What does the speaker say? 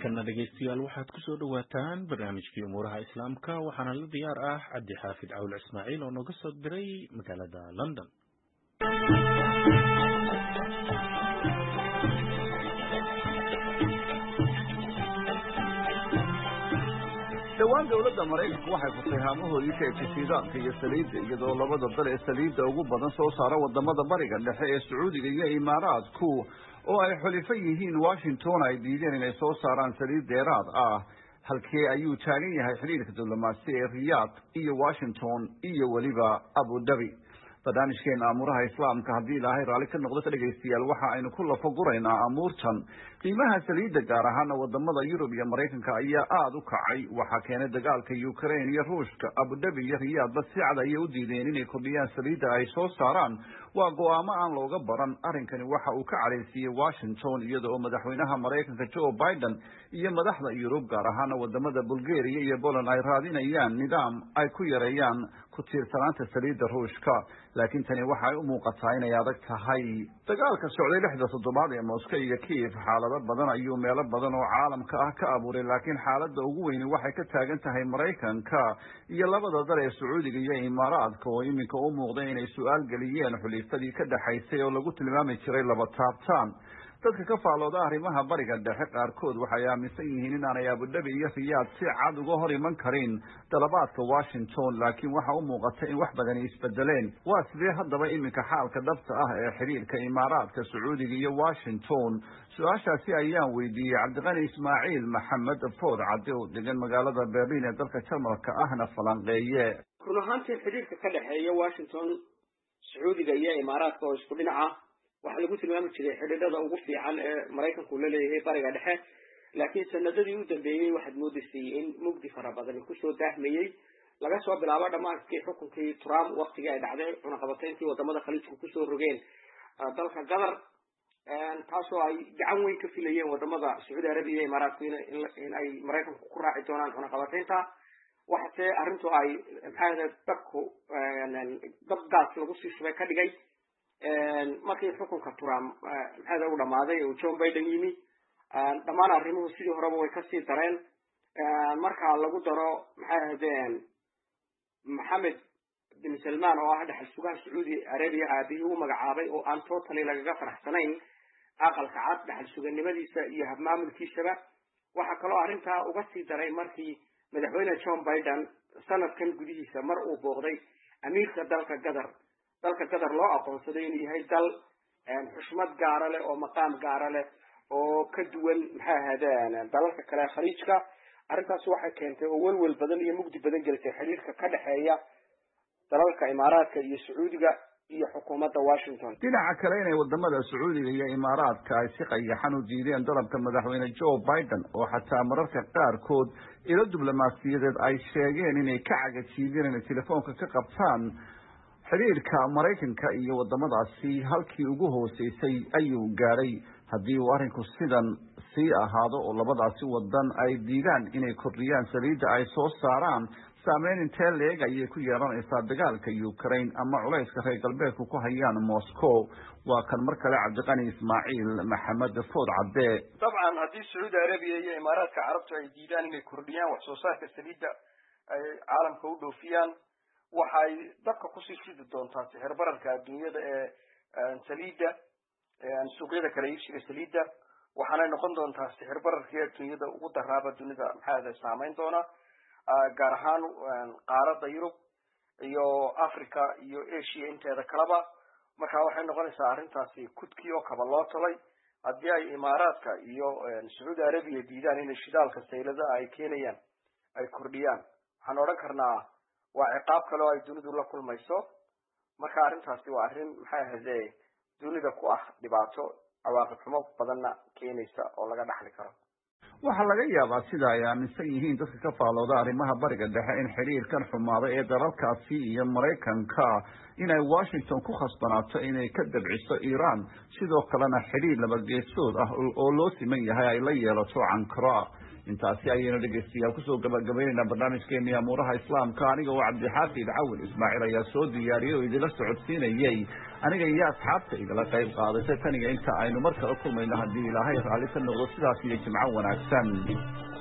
markana dhegeystayaal waxaad ku soo dhawaataan barnaamijkii umuuraha islaamka waxaana la diyaar ah cabdi xaafid cawl ismaaciil oo nooga soo diray magaalada London. dhawaan dawladda Mareykanka waxay furtay haamahoodii kaydsiidaanka iyo saliidda iyadoo labada dal ee saliidda ugu badan soo saara wadamada bariga dhexe ee Sacuudiga iyo Imaaraadku oo ay xulifan yihiin Washington ay diideen inay soo saaraan saliid dheeraad ah halkee ayuu taagan yahay xiriirka diblomaasi ee Riyadh iyo Washington iyo waliba Abu Dhabi. barnaamijkeena amuraha islaamka haddii ilaahay raali ka noqdo dhageystayaal waxa aynu ku lafo guraynaa amuurtan qiimaha saliidda gaar ahaan wadamada Yurub iyo Mareykanka ayaa aad u kacay waxa keenay dagaalka Ukraine iyo Ruushka. Abu Dhabi iyo Riyadh si cad ay u diideen inay kordhiyaan saliidda ay soo saaraan waa go'aamo aan looga baran. arrinkani waxa uu ka caleysiyay Washington iyadoo madaxweynaha Mareykanka Joe Biden iyo madaxda Yurub gaar ahaan wadamada Bulgaria iyo Poland ay raadinayaan nidaam ay ku yareeyaan ku tiirsanaanta saliidda Ruushka. laakiin tani waxay u muuqataa inay adag tahay. dagaalka socday 6 toddobaad ee Moscow iyo Kiev xaalado badan ayuu meelo badan oo caalamka ah ka abuuray laakiin xaaladda ugu weyn waxay ka taagan tahay Mareykanka iyo labada dal ee Sacuudiga iyo Imaaraadka oo iminka u muuqday inay su'aal galiyeen xulifadii ka dhaxaysay oo lagu tilmaami jiray laba taabtaan. dadka ka faalooda arrimaha bariga dhexe qaarkood waxay aaminsan yihiin in aanay Abu Dhabi iyo Riyadh si cad uga hor iman karin dalabaadka Washington laakiin waxa u muuqata in wax badan isbedeleen. waa sidee haddaba iminka xaalka dhabta ah ee xiriirka Imaaraadka Sacuudiga iyo Washington? su-aashaasi ayaan weydiiyey Cabdiqani Ismaaciil Maxamed Food Cadde oo degan magaalada Berlin ee dalka Jarmalka ahna falanqeeye. run ahaantii xiriirka ka dhexeeya Washington Sacuudiga iyo Imaaraadka oo isku dhinaca waxa lagu tilmaami jiray xidhiidhada ugu fiican ee Mareykanku la leeyahay bariga dhexe laakiin sanadadii u dambeeyay waxaad moodaysay in mugdi fara badan ku soo daahmayay laga soo bilaabo dhamaadkii xukunkii Trump waqtigii ay dhacday cunaqabatayntii wadamada khaliijku ku soo rogeen dalka Qatar taasoo ay gacan weyn ka filayeen wadamada Sacuudi Arabiya iyo Imaaraadka in ay Mareykanku ku raaci doonaan cunaqabataynta waxaase arrintu ay dabgaas lagu sii shubay ka dhigay markii xukunka Trump u dhamaaday oo Joe Biden yimi dhamaan arrimuhu sidii horeba way ka sii dareen marka lagu daro Mohammed bin Salman oo ah dhaxal sugaha Sacuudi Arabiya aabihii u magacaabay oo aan totally lagaga faraxsanayn aqalka cad dhaxal suganimadiisa iyo habmaamulkiisaba waxa kaloo arrinta uga sii daray markii madaxweyne Joe Biden sanadkan gudihiisa mar uu booqday amiirka dalka Qatar loo aqoonsaday inuu yahay dal xushmad gaar ah leh oo maqaam gaar ah leh oo ka duwan dalalka kale khaliijka. arrintaas waxay keentay oo walwal badan iyo mugdi badan gelisay xiriirka ka dhaxeeya dalalka Imaaraadka iyo Sacuudiga iyo xukuumadda Washington. dhinaca kale inay wadamada Sacuudiga iyo Imaaraadka ay si qayaxan u diideen dalabka madaxweyne Joe Biden oo xataa mararka qaarkood ilo diblomaasiyadeed ay sheegeen inay ka cagajiideen inay telefoonka ka qabtaan xiriirka Mareykanka iyo wadamadaasi halkii ugu hooseysay ayuu gaaray. haddii uu arrinku sidan sii ahaado oo labadaasi wadan ay diidaan inay kordhiyaan saliidda ay soo saaraan saameyn intee leeg ayay ku yeelanaysaa dagaalka Ukraine ama culayska reer galbeedku ku hayaan Moscow? waa kan mar kale Cabdiqani Ismaaciil Maxamed Food Cadde. dabcan haddii Sacuudi Arabiya iyo Imaaraadka Carabtu ay diidaan inay kordhiyaan wax soo saarka saliidda ay caalamka u dhoofiyaan waxay dabka ku sii fidi doontaa sicir bararka adduunyada ee saliidda suuqyada kala iibsiga saliidda waxaana noqon doontaa sicir bararkii adduunyada ugu daraaba dunida saameyn doona gaar ahaan qaaradda Yurub iyo Africa iyo Asia inteeda kaleba. marka waxay noqonaysaa arrintaasi kudkii oo kaba loo talay haddii ay Imaaraadka iyo Sacuudi Arabiya diidaan inay shidaalka saylada ay keenayaan ay kordhiyaan waxaan odhan karnaa waa ciqaab kale oo ay dunidu la kulmayso. marka arrintaasi waa arrin dunida ku ah dhibaato cawaaqib xumo badanna keenaysa oo laga dhaxli karo. waxaa laga yaabaa sida ay aaminsan yihiin dadka ka faalooda arrimaha bariga dhexe in xiriirkan xumaaday ee dalalkaasi iyo Mareykanka inay Washington ku khasbanaato inay ka dabciso Iran sidoo kalena xiriir laba geesood ah oo loo siman yahay ay la yeelato Ankara. intaasi ayaynu dhegeystayaal kusoo gabagabaynaynaa barnaamijkeennii amuuraha islaamka aniga oo cabdixaafid cawil ismaaciil ayaa soo diyaariyey oo idinla socodsiinayey aniga iyo asxaabta igala qayb qaadatay taniga inta aynu mar kale kulmayno haddii ilaahay raalli ka noqdo sidaas iyo jimco wanaagsan.